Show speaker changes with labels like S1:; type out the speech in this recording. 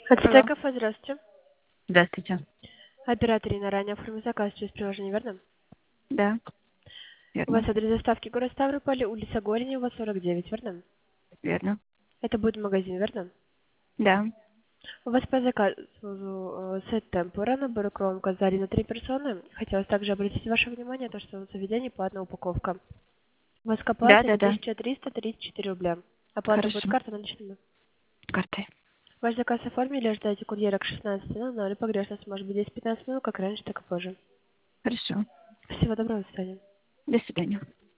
S1: Алло.
S2: Отстой кафе, здравствуйте.
S1: Здравствуйте.
S2: Оператор Инна ранее оформил заказ через приложение, верно?
S1: Да,
S2: У вас
S1: верно.
S2: адрес доставки город Ставрополь, улица Горенева, 49, верно?
S1: Верно.
S2: Это будет магазин, верно?
S1: Да.
S2: У вас по заказу сет темпура, набор кромка сзади на 3 персоны. Хотелось также обратить ваше внимание, то, что в заведении платная упаковка. У вас к
S1: Да,
S2: оплате
S1: да,
S2: это
S1: да.
S2: 1334 рубля. Оплата будет
S1: Хорошо.
S2: карта наличными.
S1: Картой.
S2: Ваш заказ оформили, ожидайте курьера к 16:00, погрешность может быть 10-15 минут, как раньше, так и позже.
S1: Хорошо.
S2: Всего доброго, до свидания.
S1: До свидания.